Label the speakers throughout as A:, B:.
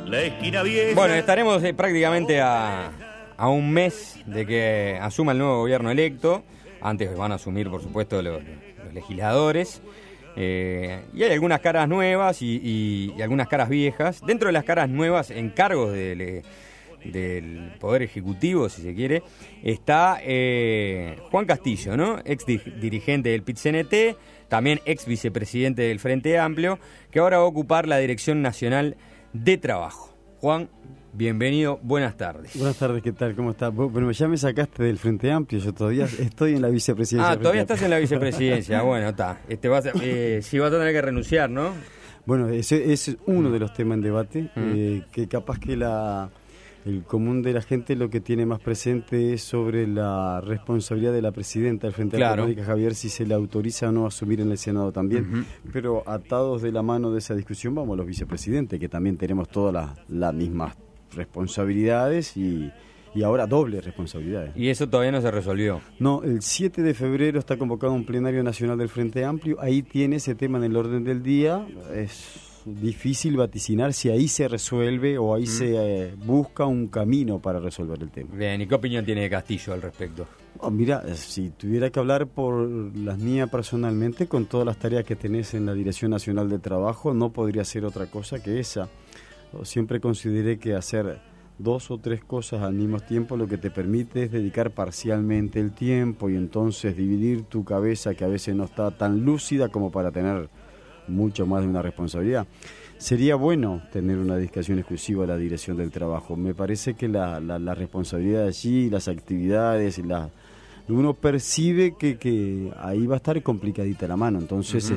A: la esquina vieja.
B: Bueno, estaremos prácticamente a un mes de que asuma el nuevo gobierno electo. Antes van a asumir, por supuesto, los legisladores. Y hay algunas caras nuevas y algunas caras viejas. Dentro de las caras nuevas, en cargos del Poder Ejecutivo, si se quiere, está Juan Castillo, ¿no? Ex dirigente del PIT-CNT, también ex vicepresidente del Frente Amplio, que ahora va a ocupar la Dirección Nacional de Trabajo. Juan, bienvenido, buenas tardes.
C: Buenas tardes, ¿qué tal? ¿Cómo estás? Bueno, ya me sacaste del Frente Amplio, yo todavía estoy en la vicepresidencia.
B: Ah, todavía estás en la vicepresidencia, bueno, está. Sí, vas a tener que renunciar, ¿no?
C: Bueno, ese es uno de los temas en debate, que capaz que el común de la gente lo que tiene más presente es sobre la responsabilidad de la presidenta del Frente Amplio, Mónica Javier, si se le autoriza o no asumir en el Senado también. Pero atados de la mano de esa discusión vamos los vicepresidentes, que también tenemos todas las mismas responsabilidades y ahora dobles responsabilidades.
B: ¿Y eso todavía no se resolvió?
C: No, el 7 de febrero está convocado un plenario nacional del Frente Amplio, ahí tiene ese tema en el orden del día. Es difícil vaticinar si ahí se resuelve o ahí se busca un camino para resolver el tema.
B: Bien, ¿y qué opinión tiene de Castillo al respecto?
C: Mira, si tuviera que hablar por las mías personalmente, con todas las tareas que tenés en la Dirección Nacional de Trabajo, no podría ser otra cosa que esa. Siempre consideré que hacer 2 o 3 cosas al mismo tiempo lo que te permite es dedicar parcialmente el tiempo y entonces dividir tu cabeza, que a veces no está tan lúcida como para tener mucho más de una responsabilidad. Sería bueno tener una dedicación exclusiva a la Dirección del Trabajo. Me parece que la responsabilidad allí, las actividades, uno percibe que ahí va a estar complicadita la mano, entonces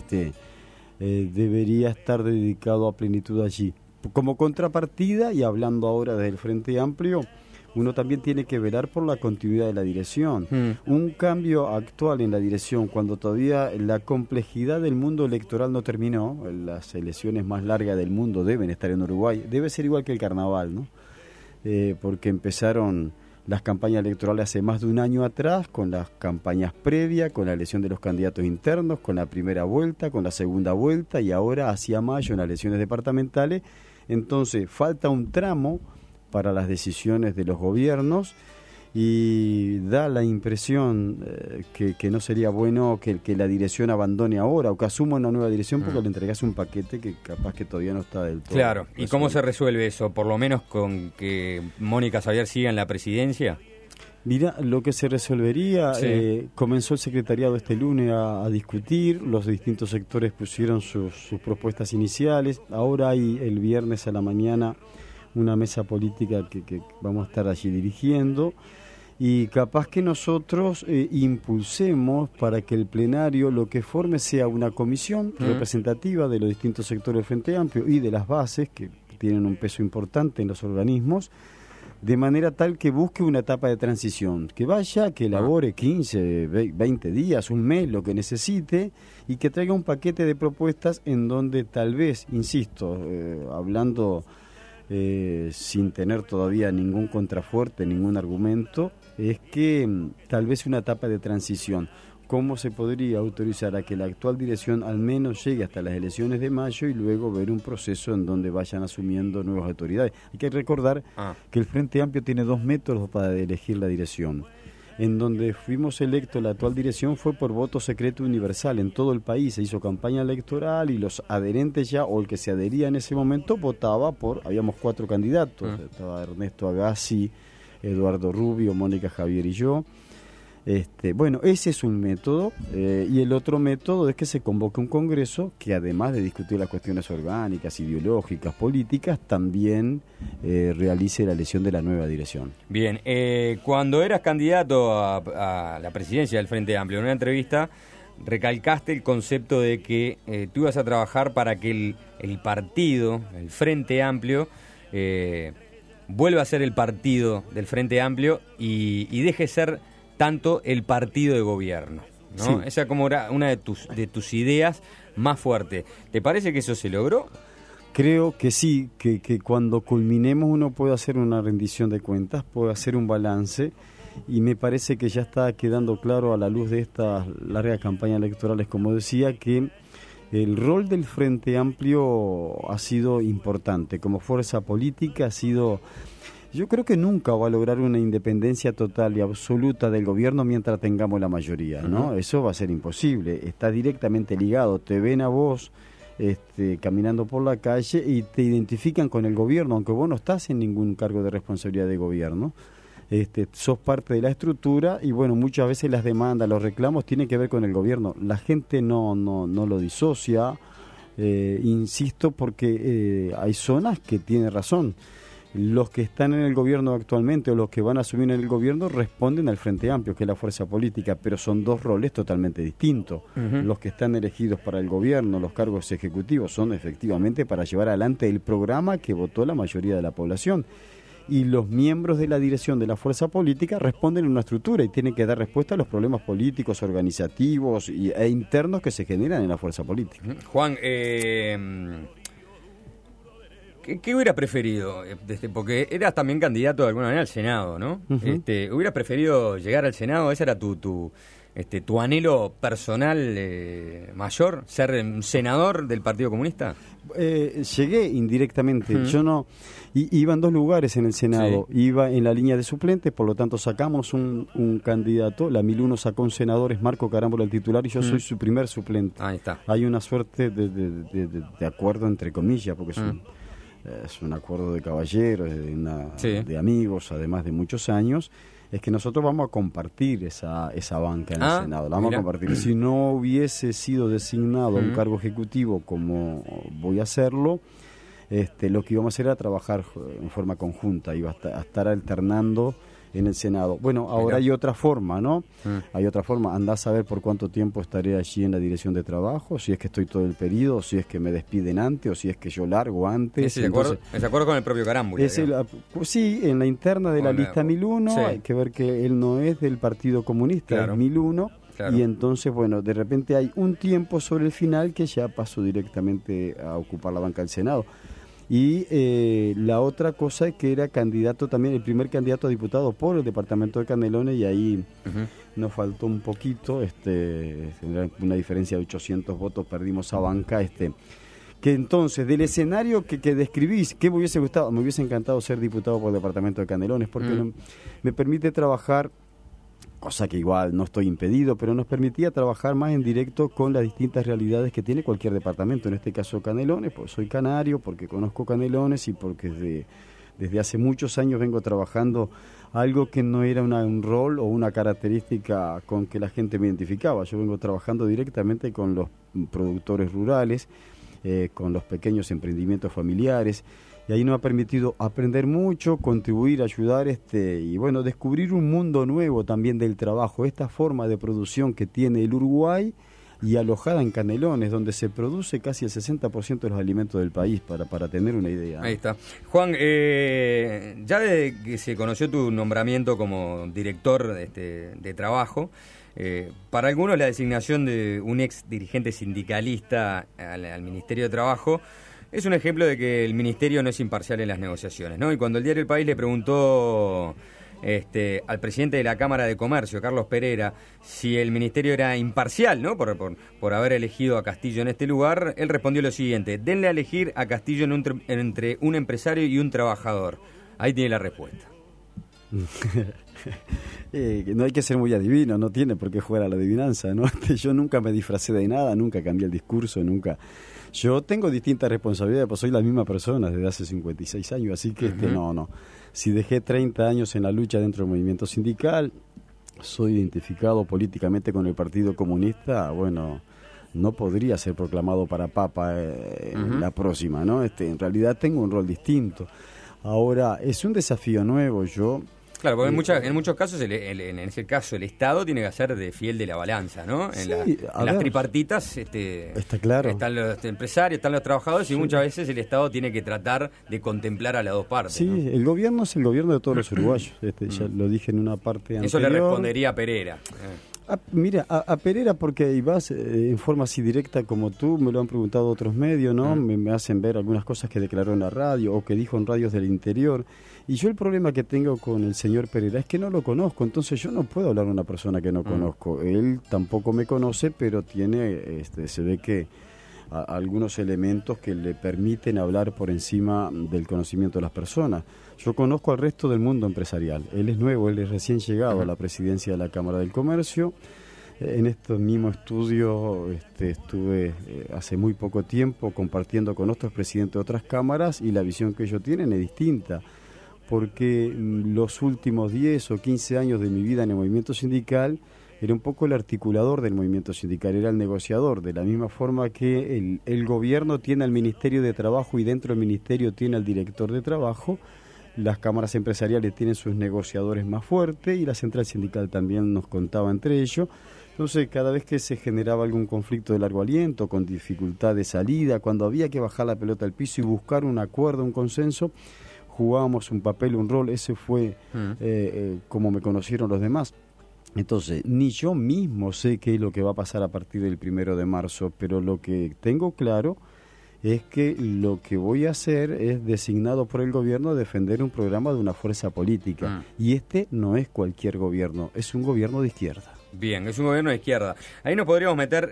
C: debería estar dedicado a plenitud allí. Como contrapartida, y hablando ahora del Frente Amplio, uno también tiene que velar por la continuidad de la dirección. Un cambio actual en la dirección, cuando todavía la complejidad del mundo electoral no terminó, las elecciones más largas del mundo deben estar en Uruguay, debe ser igual que el carnaval, ¿no? Porque empezaron las campañas electorales hace más de un año atrás, con las campañas previas, con la elección de los candidatos internos, con la primera vuelta, con la segunda vuelta y ahora hacia mayo en las elecciones departamentales. Entonces falta un tramo para las decisiones de los gobiernos y da la impresión que no sería bueno que la dirección abandone ahora o que asuma una nueva dirección porque le entregás un paquete que capaz que todavía no está del todo.
B: Claro, ¿y cómo se resuelve eso? ¿Por lo menos con que Mónica Javier siga en la presidencia?
C: Mira, lo que se resolvería, comenzó el secretariado este lunes a discutir, los distintos sectores pusieron sus propuestas iniciales, ahora hay el viernes a la mañana una mesa política que vamos a estar allí dirigiendo y capaz que nosotros impulsemos para que el plenario lo que forme sea una comisión representativa de los distintos sectores del Frente Amplio y de las bases que tienen un peso importante en los organismos, de manera tal que busque una etapa de transición, que vaya, que elabore 15, 20 días, un mes, lo que necesite, y que traiga un paquete de propuestas en donde tal vez, insisto, hablando sin tener todavía ningún contrafuerte, ningún argumento, es que tal vez una etapa de transición. ¿Cómo se podría autorizar a que la actual dirección al menos llegue hasta las elecciones de mayo y luego ver un proceso en donde vayan asumiendo nuevas autoridades? Hay que recordar que el Frente Amplio tiene 2 métodos para elegir la dirección. En donde fuimos electos, la actual dirección fue por voto secreto universal en todo el país. Se hizo campaña electoral y los adherentes ya, o el que se adhería en ese momento, votaba habíamos 4 candidatos. Estaba Ernesto Agassi, Eduardo Rubio, Mónica Javier y yo. Bueno, ese es un método y el otro método es que se convoque un congreso que además de discutir las cuestiones orgánicas, ideológicas, políticas, también realice la elección de la nueva dirección.
B: Bien, cuando eras candidato a la presidencia del Frente Amplio, en una entrevista recalcaste el concepto de que tú ibas a trabajar para que el partido, el Frente Amplio, vuelva a ser el partido del Frente Amplio y deje ser tanto el partido de gobierno, ¿no? Sí. Esa como era una de tus ideas más fuertes. ¿Te parece que eso se logró?
C: Creo que sí, que cuando culminemos uno puede hacer una rendición de cuentas, puede hacer un balance, y me parece que ya está quedando claro a la luz de estas largas campañas electorales, como decía, que el rol del Frente Amplio ha sido importante. Como fuerza política ha sido... Yo creo que nunca va a lograr una independencia total y absoluta del gobierno mientras tengamos la mayoría, ¿no? Eso va a ser imposible. Está directamente ligado. Te ven a vos caminando por la calle y te identifican con el gobierno, aunque vos no estás en ningún cargo de responsabilidad de gobierno. Sos parte de la estructura y bueno, muchas veces las demandas, los reclamos tienen que ver con el gobierno. La gente no lo disocia, insisto, porque hay zonas que tienen razón. Los que están en el gobierno actualmente o los que van a asumir en el gobierno responden al Frente Amplio, que es la fuerza política, pero son dos roles totalmente distintos. Los que están elegidos para el gobierno, los cargos ejecutivos, son efectivamente para llevar adelante el programa que votó la mayoría de la población. Y los miembros de la dirección de la fuerza política responden en una estructura y tienen que dar respuesta a los problemas políticos, organizativos e internos que se generan en la fuerza política.
B: Juan, ¿qué hubiera preferido? Porque eras también candidato de alguna manera al Senado, ¿no? ¿Hubieras preferido llegar al Senado? ¿Ese era tu anhelo personal mayor? ¿Ser senador del Partido Comunista?
C: Llegué indirectamente. Yo no... iba en dos lugares en el Senado. Sí. Iba en la línea de suplentes, por lo tanto sacamos un candidato. La 1001 sacó un senador, es Marco Carámbola el titular, y yo soy su primer suplente.
B: Ahí está.
C: Hay una suerte de acuerdo entre comillas, porque es un acuerdo de caballeros, de amigos, además de muchos años. Es que nosotros vamos a compartir esa banca en el Senado, la vamos a compartir. Si no hubiese sido designado a un cargo ejecutivo como voy a hacerlo, lo que íbamos a hacer era trabajar en forma conjunta, iba a estar alternando en el Senado. Bueno, ahora hay otra forma, ¿no? Hay otra forma. Andás a ver por cuánto tiempo estaré allí en la dirección de trabajo, si es que estoy todo el periodo, si es que me despiden antes o si es que yo largo antes.
B: ¿Es de acuerdo con el propio Carámbola?
C: Sí, en la interna de la lista 1001 hay que ver que él no es del Partido Comunista, es 1001. Claro. Y entonces, bueno, de repente hay un tiempo sobre el final que ya pasó directamente a ocupar la banca del Senado. Y la otra cosa es que era candidato también, el primer candidato a diputado por el departamento de Canelones, y ahí nos faltó un poquito, una diferencia de 800 votos, perdimos esa banca, que entonces, del escenario que describís, ¿qué me hubiese gustado? Me hubiese encantado ser diputado por el departamento de Canelones, porque me permite trabajar, cosa que igual no estoy impedido, pero nos permitía trabajar más en directo con las distintas realidades que tiene cualquier departamento, en este caso Canelones, pues soy canario, porque conozco Canelones y porque desde hace muchos años vengo trabajando algo que no era un rol o una característica con que la gente me identificaba. Yo vengo trabajando directamente con los productores rurales, con los pequeños emprendimientos familiares, y ahí nos ha permitido aprender mucho, contribuir, ayudar, y bueno, descubrir un mundo nuevo también del trabajo, esta forma de producción que tiene el Uruguay y alojada en Canelones, donde se produce casi el 60% de los alimentos del país, para tener una idea.
B: Ahí está. Juan, ya desde que se conoció tu nombramiento como director de trabajo, para algunos la designación de un ex dirigente sindicalista al Ministerio de Trabajo es un ejemplo de que el Ministerio no es imparcial en las negociaciones, ¿no? Y cuando el diario El País le preguntó al presidente de la Cámara de Comercio, Carlos Pereira, si el Ministerio era imparcial, ¿no? Por haber elegido a Castillo en este lugar, él respondió lo siguiente: denle a elegir a Castillo entre un empresario y un trabajador. Ahí tiene la respuesta.
C: No hay que ser muy adivino, no tiene por qué jugar a la adivinanza, ¿no? Yo nunca me disfracé de nada, nunca cambié el discurso, nunca. Yo tengo distintas responsabilidades, pues soy la misma persona desde hace 56 años, así que no. Si dejé 30 años en la lucha dentro del movimiento sindical, soy identificado políticamente con el Partido Comunista, bueno, no podría ser proclamado para papa la próxima, ¿no? En realidad tengo un rol distinto. Ahora, es un desafío nuevo,
B: Claro, porque en muchos casos, en ese caso, el Estado tiene que hacer de fiel de la balanza, ¿no? En las tripartitas
C: está claro.
B: Están los empresarios, están los trabajadores, y muchas veces el Estado tiene que tratar de contemplar a las dos partes.
C: Sí, ¿no? El gobierno es el gobierno de todos los uruguayos, ya lo dije en una parte anterior.
B: Eso le respondería a Pereira.
C: Mira, a Pereira, porque ibas en forma así directa como tú, me lo han preguntado otros medios, ¿no? Me hacen ver algunas cosas que declaró en la radio o que dijo en radios del interior. Y yo el problema que tengo con el señor Pereira es que no lo conozco, entonces yo no puedo hablar de una persona que no conozco. Él tampoco me conoce, pero tiene, se ve que algunos elementos que le permiten hablar por encima del conocimiento de las personas. Yo conozco al resto del mundo empresarial. Él es nuevo, él es recién llegado a la presidencia de la Cámara del Comercio. En este mismo estudio estuve hace muy poco tiempo compartiendo con otros presidentes de otras cámaras, y la visión que ellos tienen es distinta, porque los últimos 10 o 15 años de mi vida en el movimiento sindical era un poco el articulador del movimiento sindical, era el negociador, de la misma forma que el gobierno tiene al Ministerio de Trabajo y dentro del Ministerio tiene al director de Trabajo. Las cámaras empresariales tienen sus negociadores más fuertes y la central sindical también nos contaba entre ellos. Entonces, cada vez que se generaba algún conflicto de largo aliento, con dificultad de salida, cuando había que bajar la pelota al piso y buscar un acuerdo, un consenso, jugábamos un papel, un rol. Ese fue como me conocieron los demás. Entonces, ni yo mismo sé qué es lo que va a pasar a partir del 1 de marzo, pero lo que tengo claro es que lo que voy a hacer es designado por el gobierno a defender un programa de una fuerza política. Y este no es cualquier gobierno, es un gobierno de izquierda.
B: Bien, es un gobierno de izquierda. Ahí nos podríamos meter,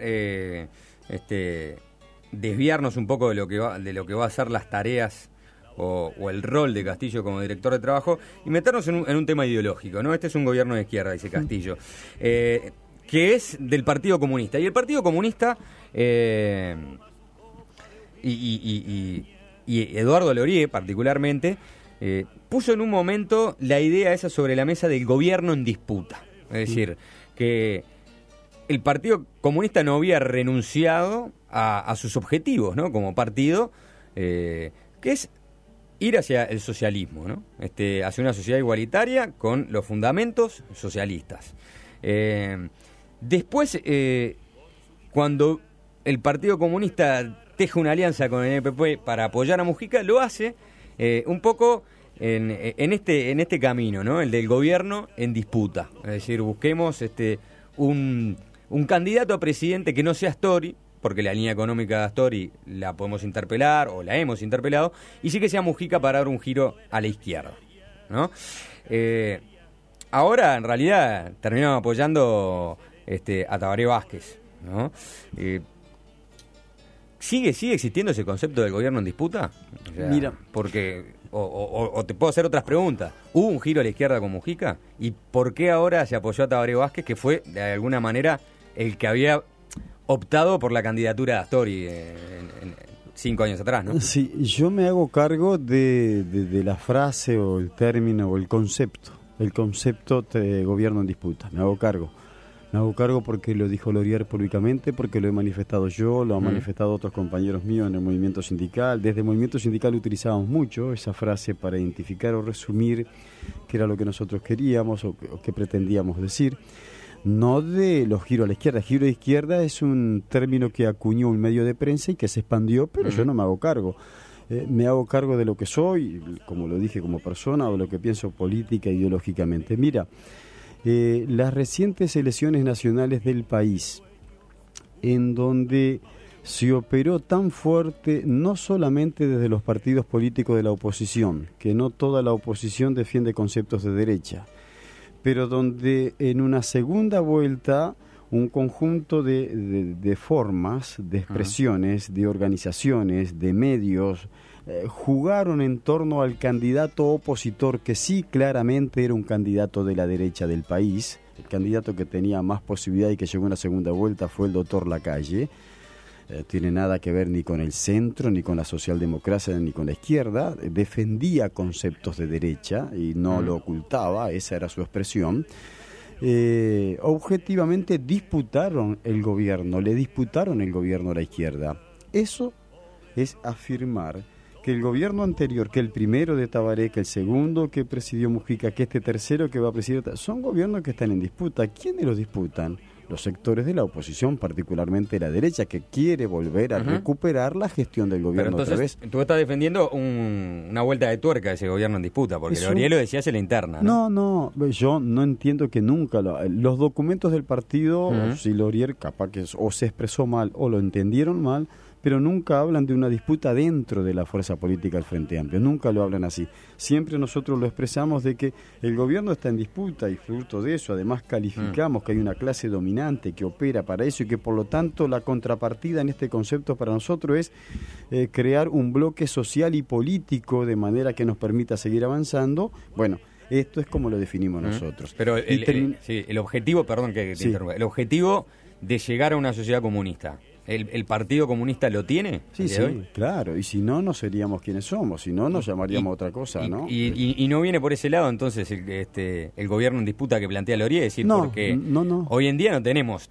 B: desviarnos un poco de lo que va a ser las tareas o el rol de Castillo como director de trabajo y meternos en un tema ideológico, ¿no? Este es un gobierno de izquierda, dice Castillo, que es del Partido Comunista. Y el Partido Comunista y Eduardo Lorie particularmente puso en un momento la idea esa sobre la mesa del gobierno en disputa. Es decir, que el Partido Comunista no había renunciado a sus objetivos, ¿no? Como partido, que es ir hacia el socialismo, ¿no? Hacia una sociedad igualitaria con los fundamentos socialistas. Después, cuando el Partido Comunista teje una alianza con el NPP para apoyar a Mujica, lo hace un poco en este camino, ¿no? El del gobierno en disputa. Es decir, busquemos un candidato a presidente que no sea Astori, porque la línea económica de Astori la podemos interpelar o la hemos interpelado, y sí que sea Mujica para dar un giro a la izquierda, ¿no? Ahora, en realidad, terminamos apoyando a Tabaré Vázquez, ¿no? ¿Sigue existiendo ese concepto del gobierno en disputa? O sea,
C: mira,
B: porque o te puedo hacer otras preguntas. ¿Hubo un giro a la izquierda con Mujica? ¿Y por qué ahora se apoyó a Tabaré Vázquez, que fue, de alguna manera, el que había optado por la candidatura de Astori 5 años atrás, ¿no? Sí,
C: yo me hago cargo de la frase o el término o el concepto de gobierno en disputa. Me hago cargo porque lo dijo Lorier públicamente, porque lo he manifestado yo, lo han manifestado otros compañeros míos en el movimiento sindical. Desde el movimiento sindical utilizábamos mucho esa frase para identificar o resumir qué era lo que nosotros queríamos o qué pretendíamos decir. No de los giros a la izquierda. Giro a la izquierda es un término que acuñó un medio de prensa y que se expandió, pero yo no me hago cargo. Me hago cargo de lo que soy, como lo dije, como persona, o de lo que pienso política e ideológicamente. Mira, las recientes elecciones nacionales del país, en donde se operó tan fuerte, no solamente desde los partidos políticos de la oposición, que no toda la oposición defiende conceptos de derecha, pero donde en una segunda vuelta un conjunto de formas, de expresiones, de organizaciones, de medios, jugaron en torno al candidato opositor, que sí claramente era un candidato de la derecha del país. El candidato que tenía más posibilidad y que llegó a una segunda vuelta fue el doctor Lacalle. Tiene nada que ver ni con el centro, ni con la socialdemocracia, ni con la izquierda. Defendía conceptos de derecha y no lo ocultaba, esa era su expresión. Objetivamente disputaron el gobierno, le disputaron el gobierno a la izquierda. Eso es afirmar que el gobierno anterior, que el primero de Tabaré, que el segundo que presidió Mujica, que este tercero que va a presidir, son gobiernos que están en disputa. ¿Quiénes los disputan? Los sectores de la oposición, particularmente la derecha, que quiere volver a recuperar la gestión del gobierno.
B: Pero entonces,
C: otra vez.
B: Tú estás defendiendo una vuelta de tuerca a ese gobierno en disputa, porque Lorie lo decía hacia la interna, ¿no?
C: No, yo no entiendo que nunca los documentos del partido, si Lorie capaz que o se expresó mal o lo entendieron mal, pero nunca hablan de una disputa dentro de la fuerza política del Frente Amplio, nunca lo hablan así. Siempre nosotros lo expresamos de que el gobierno está en disputa y fruto de eso, además calificamos que hay una clase dominante que opera para eso y que por lo tanto la contrapartida en este concepto para nosotros es crear un bloque social y político de manera que nos permita seguir avanzando. Bueno, esto es como lo definimos nosotros.
B: Pero el objetivo, perdón que te interrumpa, el objetivo de llegar a una sociedad comunista, ¿el Partido Comunista lo tiene?
C: Sí, claro, y si no, no seríamos quienes somos, si no, nos llamaríamos otra cosa, ¿no?
B: Y no viene por ese lado entonces el gobierno en disputa que plantea Loría, es decir, porque hoy en día no tenemos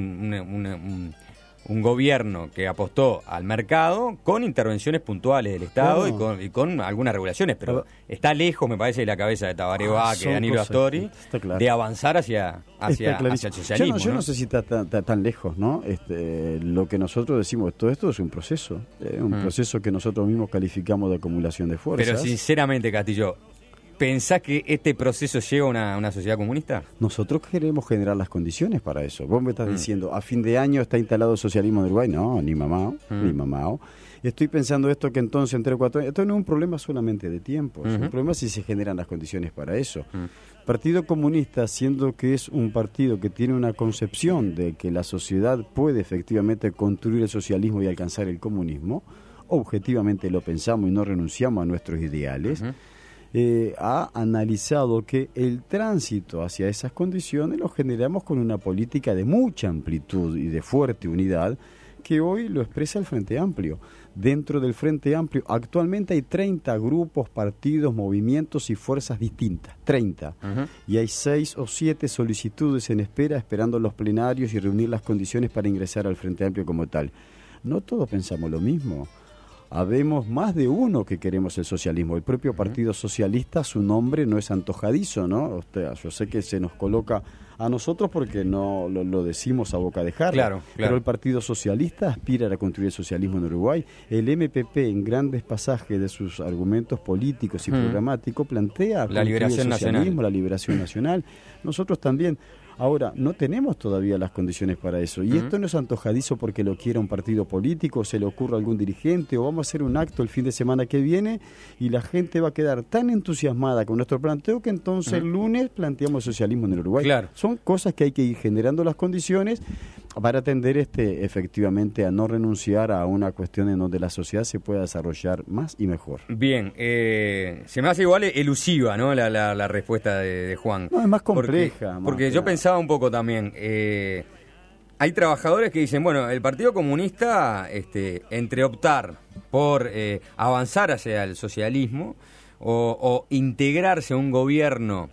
B: un gobierno que apostó al mercado con intervenciones puntuales del Estado y con algunas regulaciones, pero está lejos, me parece, de la cabeza de Tabaré Vázquez, de Danilo Astori, de avanzar hacia el socialismo.
C: Yo no sé si está tan lejos, ¿no? Lo que nosotros decimos, todo esto es un proceso, proceso que nosotros mismos calificamos de acumulación de fuerzas.
B: Pero sinceramente, Castillo, ¿pensás que este proceso lleva a una sociedad comunista?
C: Nosotros queremos generar las condiciones para eso. Vos me estás diciendo, a fin de año está instalado el socialismo en Uruguay. No, ni mamao. Estoy pensando esto que entonces en 3 o 4 años, esto no es un problema solamente de tiempo, es un problema si se generan las condiciones para eso. Partido Comunista, siendo que es un partido que tiene una concepción de que la sociedad puede efectivamente construir el socialismo y alcanzar el comunismo, objetivamente lo pensamos y no renunciamos a nuestros ideales, ha analizado que el tránsito hacia esas condiciones lo generamos con una política de mucha amplitud y de fuerte unidad que hoy lo expresa el Frente Amplio. Dentro del Frente Amplio actualmente hay 30 grupos, partidos, movimientos y fuerzas distintas, 30. Y hay 6 o 7 solicitudes en espera, esperando los plenarios y reunir las condiciones para ingresar al Frente Amplio como tal. No todos pensamos lo mismo. Habemos más de uno que queremos el socialismo. El propio Partido Socialista, su nombre no es antojadizo, ¿no? Yo sé que se nos coloca a nosotros porque no lo decimos a boca de jarra.
B: Claro.
C: Pero el Partido Socialista aspira a construir el socialismo en Uruguay. El MPP, en grandes pasajes de sus argumentos políticos y programáticos, plantea
B: la liberación nacional.
C: La liberación nacional. Nosotros también. Ahora, no tenemos todavía las condiciones para eso. Y esto no es antojadizo porque lo quiera un partido político, se le ocurra a algún dirigente, o vamos a hacer un acto el fin de semana que viene y la gente va a quedar tan entusiasmada con nuestro planteo que entonces el lunes planteamos socialismo en el Uruguay.
B: Claro.
C: Son cosas que hay que ir generando las condiciones para atender efectivamente a no renunciar a una cuestión en donde la sociedad se pueda desarrollar más y mejor.
B: Bien, se me hace igual elusiva, ¿no? La respuesta de Juan.
C: No, es más compleja.
B: Porque yo pensaba un poco también, hay trabajadores que dicen, bueno, el Partido Comunista, entre optar por avanzar hacia el socialismo o integrarse a un gobierno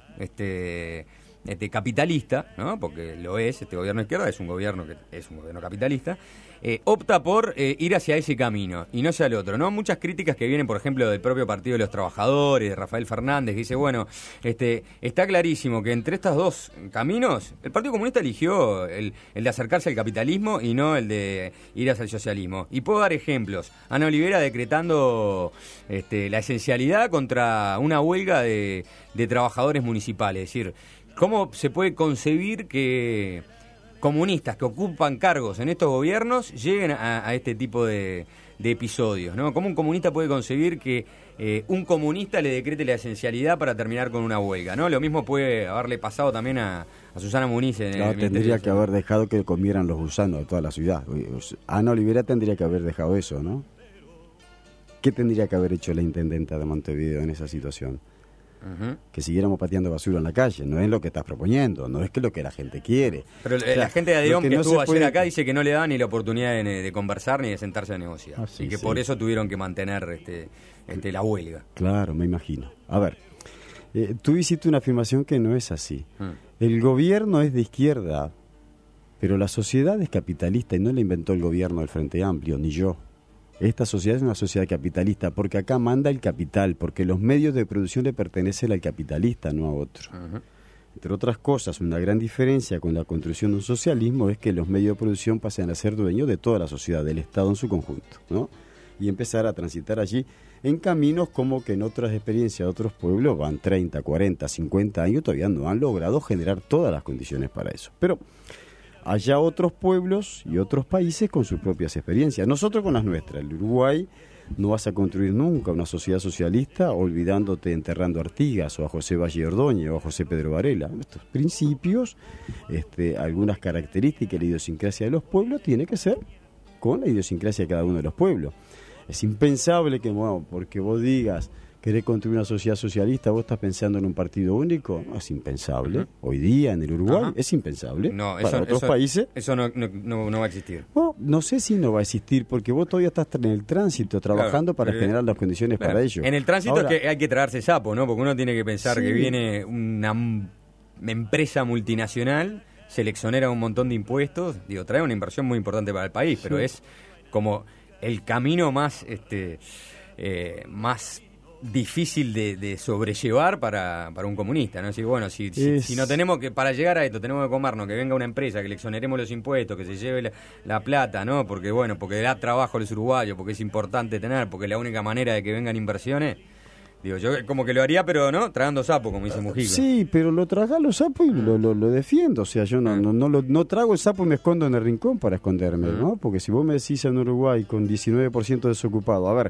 B: capitalista, ¿no? Porque lo es, este gobierno de izquierda es un gobierno capitalista, opta por ir hacia ese camino y no hacia el otro, ¿no? Muchas críticas que vienen, por ejemplo, del propio Partido de los Trabajadores, de Rafael Fernández, que dice, bueno, está clarísimo que entre estos dos caminos, el Partido Comunista eligió el de acercarse al capitalismo y no el de ir hacia el socialismo. Y puedo dar ejemplos. Ana Olivera decretando la esencialidad contra una huelga de trabajadores municipales, es decir, ¿cómo se puede concebir que comunistas que ocupan cargos en estos gobiernos lleguen a este tipo de episodios, ¿no? ¿Cómo un comunista puede concebir que un comunista le decrete la esencialidad para terminar con una huelga, ¿no? Lo mismo puede haberle pasado también a Susana Muniz.
C: Tendría que haber dejado que comieran los gusanos de toda la ciudad. Ana Olivera tendría que haber dejado eso, ¿no? ¿Qué tendría que haber hecho la intendenta de Montevideo en esa situación? Que siguiéramos pateando basura en la calle. No es lo que estás proponiendo, no es que lo que la gente quiere.
B: Pero la gente de ADEOM que estuvo ayer acá dice que no le da ni la oportunidad de conversar ni de sentarse a negociar. Y que por eso tuvieron que mantener la huelga.
C: Claro, me imagino. A ver, tú hiciste una afirmación que no es así. El gobierno es de izquierda, pero la sociedad es capitalista y no la inventó el gobierno del Frente Amplio, ni yo. Esta sociedad es una sociedad capitalista porque acá manda el capital, porque los medios de producción le pertenecen al capitalista, no a otro. Entre otras cosas, una gran diferencia con la construcción de un socialismo es que los medios de producción pasan a ser dueños de toda la sociedad, del Estado en su conjunto, ¿no? Y empezar a transitar allí en caminos como que en otras experiencias de otros pueblos van 30, 40, 50 años, todavía no han logrado generar todas las condiciones para eso. Pero allá otros pueblos y otros países con sus propias experiencias. Nosotros con las nuestras. El Uruguay no vas a construir nunca una sociedad socialista olvidándote, enterrando a Artigas o a José Valle Ordóñez o a José Pedro Varela. Estos principios, algunas características de la idiosincrasia de los pueblos tiene que ser con la idiosincrasia de cada uno de los pueblos. Es impensable que, bueno, porque vos digas querés construir una sociedad socialista, vos estás pensando en un partido único. No, es impensable. Hoy día en el Uruguay es impensable.
B: No,
C: para otros países.
B: Eso no va a existir.
C: No sé si no va a existir, porque vos todavía estás en el tránsito trabajando para generar las condiciones para ello.
B: En el tránsito ahora, es que hay que traerse sapo, ¿no? Porque uno tiene que pensar que viene una empresa multinacional, se le exonera un montón de impuestos, trae una inversión muy importante para el país, pero es como el camino más más difícil de sobrellevar para un comunista, ¿no? Decir, bueno, si no tenemos que, para llegar a esto, tenemos que comernos, que venga una empresa, que le exoneremos los impuestos, que se lleve la plata, ¿no? Porque da trabajo a los uruguayos, porque es importante tener, porque es la única manera de que vengan inversiones. Digo, yo como que lo haría, pero no, tragando sapo, como dice Mujica.
C: Sí, pero lo traga los sapos y lo defiendo. O sea, yo no trago el sapo y me escondo en el rincón para esconderme, ¿no? Porque si vos me decís en Uruguay con 19% desocupado, a ver,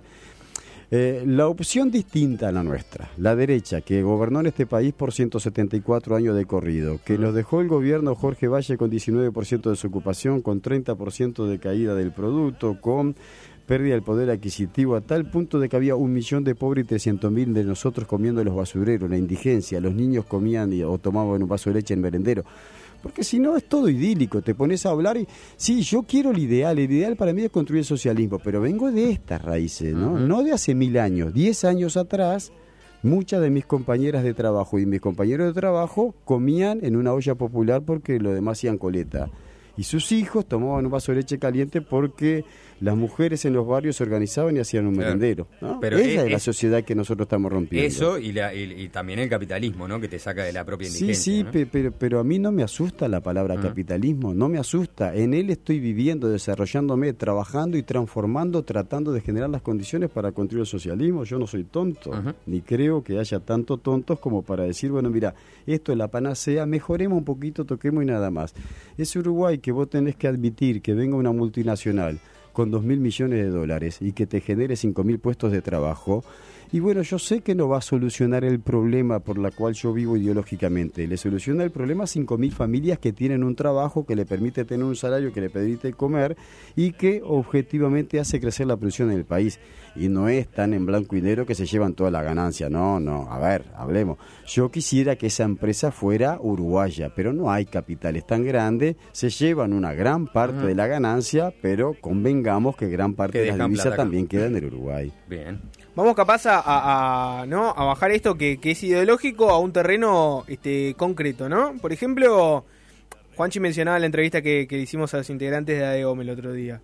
C: la opción distinta a la nuestra, la derecha, que gobernó en este país por 174 años de corrido, que nos dejó el gobierno Jorge Valle con 19% de desocupación, con 30% de caída del producto, con pérdida del poder adquisitivo a tal punto de que había 1 millón de pobres y 300.000 de nosotros comiendo en los basureros, la indigencia, los niños comían o tomaban un vaso de leche en merendero. Porque si no es todo idílico, te pones a hablar y sí, yo quiero el ideal para mí es construir el socialismo, pero vengo de estas raíces, ¿no? No de hace 1000 años, 10 años atrás, muchas de mis compañeras de trabajo y mis compañeros de trabajo comían en una olla popular porque lo demás hacían coleta. Y sus hijos tomaban un vaso de leche caliente porque las mujeres en los barrios se organizaban y hacían un merendero, ¿no? Pero esa es la sociedad que nosotros estamos rompiendo.
B: Eso y también el capitalismo, ¿no? Que te saca de la propia indigencia.
C: Sí, ¿no? pero a mí no me asusta la palabra capitalismo, no me asusta. En él estoy viviendo, desarrollándome, trabajando y transformando, tratando de generar las condiciones para construir el socialismo. Yo no soy tonto, ni creo que haya tanto tontos como para decir, bueno, mira, esto es la panacea, mejoremos un poquito, toquemos y nada más. Es Uruguay que vos tenés que admitir que venga una multinacional con 2.000 millones de dólares y que te genere 5.000 puestos de trabajo. Y bueno, yo sé que no va a solucionar el problema por la cual yo vivo ideológicamente. Le soluciona el problema a 5.000 familias que tienen un trabajo que le permite tener un salario, que le permite comer y que objetivamente hace crecer la producción en el país. Y no es tan en blanco y negro que se llevan toda la ganancia. No, a ver, hablemos. Yo quisiera que esa empresa fuera uruguaya, pero no hay capitales tan grandes. Se llevan una gran parte de la ganancia, pero convengamos que gran parte de la divisa también queda en el Uruguay.
B: Bien.
A: Vamos capaz a bajar esto que es ideológico a un terreno concreto, ¿no? Por ejemplo, Juanchi mencionaba en la entrevista que le hicimos a los integrantes de ADEOM el otro día.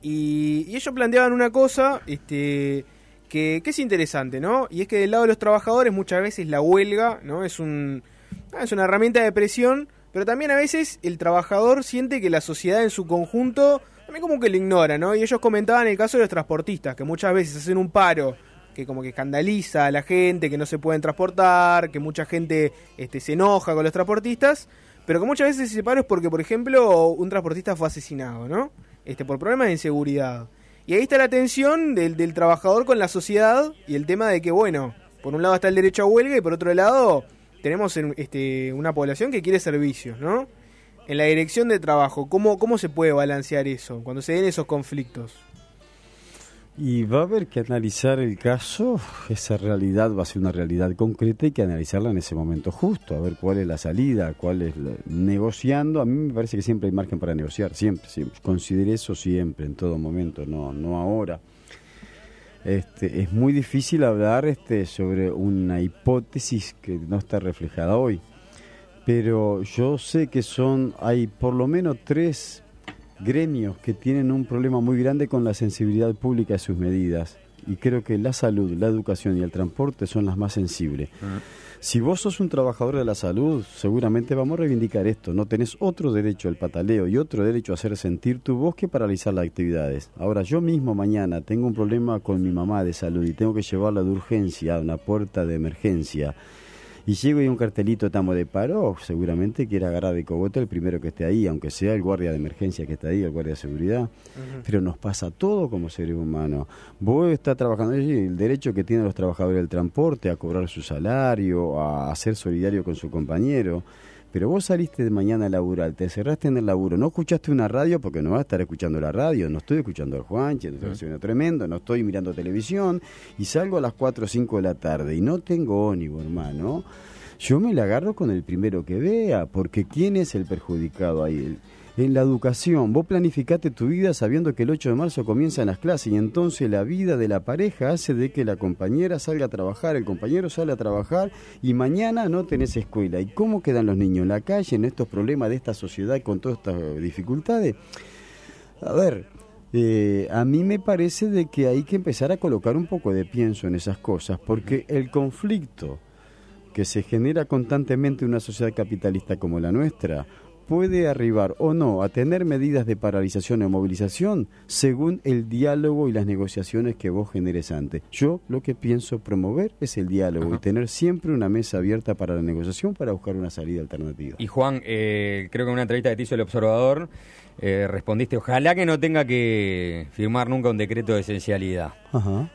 A: Y ellos planteaban una cosa que es interesante, ¿no? Y es que del lado de los trabajadores muchas veces la huelga, ¿no? Es una herramienta de presión, pero también a veces el trabajador siente que la sociedad en su conjunto también como que lo ignora, ¿no? Y ellos comentaban el caso de los transportistas, que muchas veces hacen un paro que como que escandaliza a la gente, que no se pueden transportar, que mucha gente se enoja con los transportistas, pero que muchas veces ese paro es porque, por ejemplo, un transportista fue asesinado, ¿no? Por problemas de inseguridad. Y ahí está la tensión del trabajador con la sociedad y el tema de que, bueno, por un lado está el derecho a huelga y por otro lado tenemos una población que quiere servicios, ¿no? En la dirección de trabajo, ¿cómo se puede balancear eso cuando se den esos conflictos?
C: Y va a haber que analizar el caso, esa realidad va a ser una realidad concreta y hay que analizarla en ese momento justo, a ver cuál es la salida, negociando. A mí me parece que siempre hay margen para negociar, siempre. Considere eso siempre, en todo momento, no ahora. Es muy difícil hablar sobre una hipótesis que no está reflejada hoy, pero yo sé que hay por lo menos 3 gremios que tienen un problema muy grande con la sensibilidad pública de sus medidas, y creo que la salud, la educación y el transporte son las más sensibles. Si vos sos un trabajador de la salud, seguramente vamos a reivindicar esto. No tenés otro derecho al pataleo y otro derecho a hacer sentir tu voz que paralizar las actividades. Ahora, yo mismo mañana tengo un problema con mi mamá de salud y tengo que llevarla de urgencia a una puerta de emergencia, y llego y hay un cartelito estamos de paro, seguramente quiere agarrar de cogote el primero que esté ahí, aunque sea el guardia de emergencia que está ahí, el guardia de seguridad. Pero nos pasa todo como seres humanos. Vos estás trabajando allí, el derecho que tienen los trabajadores del transporte a cobrar su salario, a ser solidario con su compañero. Pero vos saliste de mañana a laburar, te cerraste en el laburo, no escuchaste una radio porque no vas a estar escuchando la radio, no estoy escuchando al Juanchi, no estoy haciendo tremendo, no estoy mirando televisión, y salgo a las 4 o 5 de la tarde y no tengo ónibus, hermano. Yo me la agarro con el primero que vea, porque ¿quién es el perjudicado ahí? En la educación, vos planificaste tu vida sabiendo que el 8 de marzo comienzan las clases y entonces la vida de la pareja hace de que la compañera salga a trabajar, el compañero sale a trabajar y mañana no tenés escuela. ¿Y cómo quedan los niños en la calle en estos problemas de esta sociedad con todas estas dificultades? A ver, a mí me parece de que hay que empezar a colocar un poco de pienso en esas cosas, porque el conflicto que se genera constantemente en una sociedad capitalista como la nuestra puede arribar o no a tener medidas de paralización o movilización según el diálogo y las negociaciones que vos generes antes. Yo lo que pienso promover es el diálogo y tener siempre una mesa abierta para la negociación para buscar una salida alternativa.
B: Y Juan, creo que en una entrevista que te hizo El Observador respondiste, ojalá que no tenga que firmar nunca un decreto de esencialidad.
C: Ajá.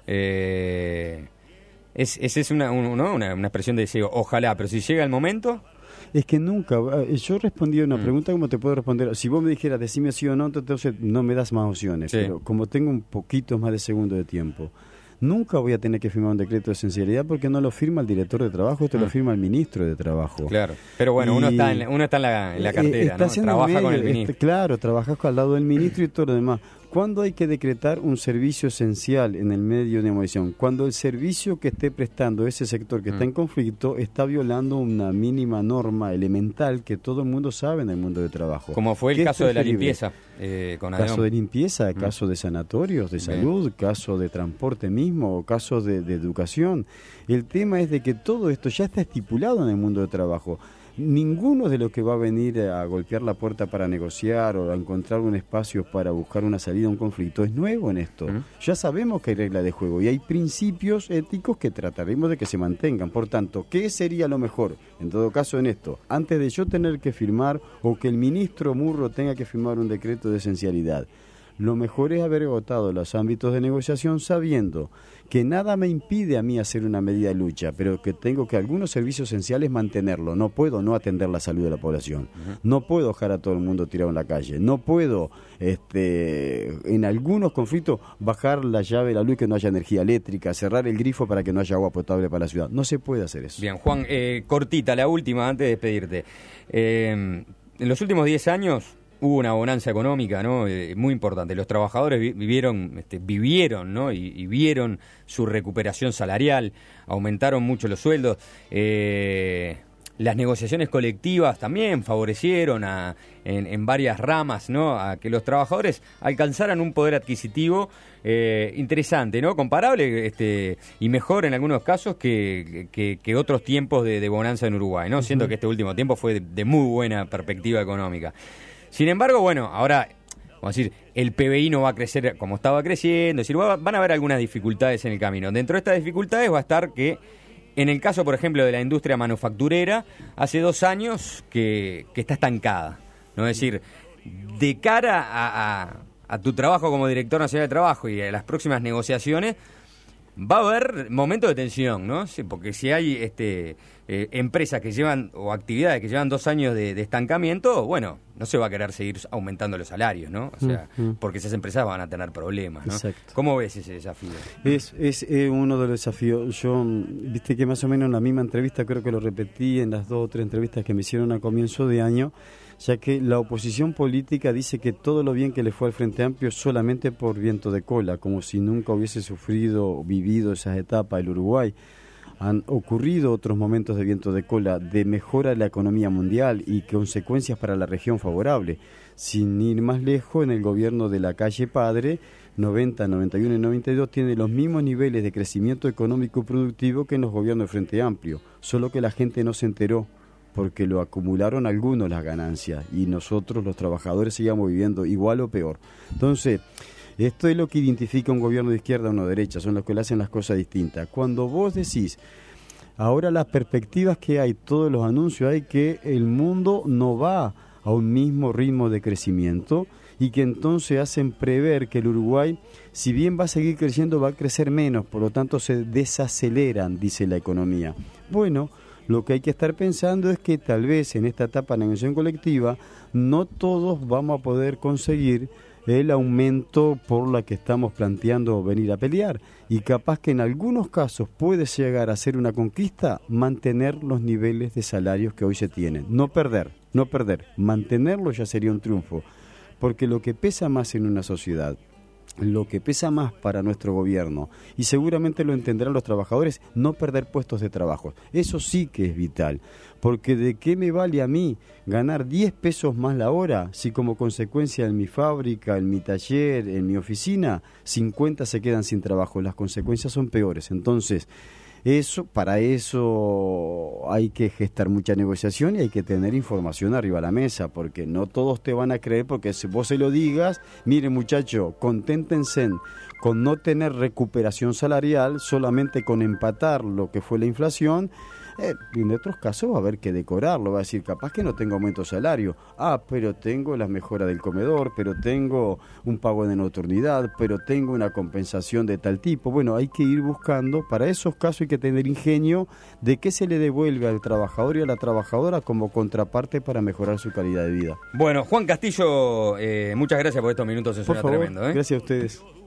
B: Esa es una expresión de deseo, ojalá, pero si llega el momento...
C: Es que nunca, yo respondí a una pregunta como te puedo responder, si vos me dijeras decime sí o no, entonces no me das más opciones, pero como tengo un poquito más de segundo de tiempo, nunca voy a tener que firmar un decreto de esencialidad porque no lo firma el director de trabajo, esto lo firma el ministro de trabajo. Claro,
B: pero bueno, uno está en la cartera, ¿no? Trabaja con el ministro.
C: Claro, trabajas al lado del ministro y todo lo demás. ¿Cuándo hay que decretar un servicio esencial en el medio de movilización? Cuando el servicio que esté prestando ese sector que está en conflicto está violando una mínima norma elemental que todo el mundo sabe en el mundo de trabajo.
B: Como fue el caso de la limpieza con ADEOM.
C: Caso de limpieza, caso de sanatorios, de salud, caso de transporte mismo, caso de educación. El tema es de que todo esto ya está estipulado en el mundo de trabajo. Ninguno de los que va a venir a golpear la puerta para negociar o a encontrar un espacio para buscar una salida a un conflicto es nuevo en esto. Ya sabemos que hay reglas de juego y hay principios éticos que trataremos de que se mantengan. Por tanto, ¿qué sería lo mejor? En todo caso, en esto, antes de yo tener que firmar o que el ministro Murro tenga que firmar un decreto de esencialidad, lo mejor es haber agotado los ámbitos de negociación sabiendo que nada me impide a mí hacer una medida de lucha, pero que tengo que algunos servicios esenciales mantenerlo. No puedo no atender la salud de la población. No puedo dejar a todo el mundo tirado en la calle. No puedo, en algunos conflictos, bajar la llave de la luz que no haya energía eléctrica, cerrar el grifo para que no haya agua potable para la ciudad. No se puede hacer eso.
B: Bien, Juan, cortita, la última antes de despedirte. En los últimos 10 años... hubo una bonanza económica, ¿no? Muy importante. Los trabajadores vivieron, ¿no? Y vieron su recuperación salarial, aumentaron mucho los sueldos. Las negociaciones colectivas también favorecieron en varias ramas, ¿no? A que los trabajadores alcanzaran un poder adquisitivo interesante, ¿no? Comparable y mejor en algunos casos que otros tiempos de bonanza en Uruguay, ¿no? Siento que este último tiempo fue de muy buena perspectiva económica. Sin embargo, bueno, ahora, vamos a decir, el PBI no va a crecer como estaba creciendo, es decir, van a haber algunas dificultades en el camino. Dentro de estas dificultades va a estar que, en el caso, por ejemplo, de la industria manufacturera, hace 2 años que está estancada, ¿no? Es decir, de cara a tu trabajo como director nacional de trabajo y a las próximas negociaciones, va a haber momentos de tensión, ¿no? Sí, porque si hay empresas que llevan, o actividades que llevan 2 años de estancamiento, bueno, no se va a querer seguir aumentando los salarios, ¿no? O sea, porque esas empresas van a tener problemas, ¿no? Exacto. ¿Cómo ves ese desafío?
C: Es uno de los desafíos. Yo, viste que más o menos en la misma entrevista, creo que lo repetí en las 2 o 3 entrevistas que me hicieron a comienzo de año, ya que la oposición política dice que todo lo bien que le fue al Frente Amplio solamente por viento de cola, como si nunca hubiese sufrido o vivido esas etapas el Uruguay. Han ocurrido otros momentos de viento de cola, de mejora de la economía mundial y consecuencias para la región favorable. Sin ir más lejos, en el gobierno de la calle Padre, 90, 91 y 92 tiene los mismos niveles de crecimiento económico y productivo que en los gobiernos de Frente Amplio, solo que la gente no se enteró, porque lo acumularon algunos las ganancias y nosotros los trabajadores seguíamos viviendo igual o peor. Entonces, esto es lo que identifica un gobierno de izquierda o uno de derecha, son los que le hacen las cosas distintas. Cuando vos decís, Ahora las perspectivas que hay, todos los anuncios hay que el mundo no va a un mismo ritmo de crecimiento y que entonces hacen prever que el Uruguay, si bien va a seguir creciendo, va a crecer menos, por lo tanto se desaceleran, dice la economía. Bueno, lo que hay que estar pensando es que tal vez en esta etapa de negociación colectiva no todos vamos a poder conseguir el aumento por la que estamos planteando venir a pelear, y capaz que en algunos casos puede llegar a ser una conquista mantener los niveles de salarios que hoy se tienen, no perder, mantenerlo ya sería un triunfo, porque lo que pesa más en una sociedad, lo que pesa más para nuestro gobierno, y seguramente lo entenderán los trabajadores, no perder puestos de trabajo. Eso sí que es vital, porque ¿de qué me vale a mí ganar 10 pesos más la hora si como consecuencia en mi fábrica, en mi taller, en mi oficina, 50 se quedan sin trabajo? Las consecuencias son peores. Entonces, para eso hay que gestar mucha negociación y hay que tener información arriba de la mesa, porque no todos te van a creer, porque si vos se lo digas, miren muchacho, conténtense con no tener recuperación salarial, solamente con empatar lo que fue la inflación. En otros casos va a haber que decorarlo, va a decir, capaz que no tengo aumento de salario, pero tengo la mejora del comedor, pero tengo un pago de nocturnidad, pero tengo una compensación de tal tipo. Bueno, hay que ir buscando, para esos casos hay que tener ingenio de qué se le devuelve al trabajador y a la trabajadora como contraparte para mejorar su calidad de vida.
B: Bueno, Juan Castillo, muchas gracias por estos minutos, eso era tremendo.
C: Gracias a ustedes.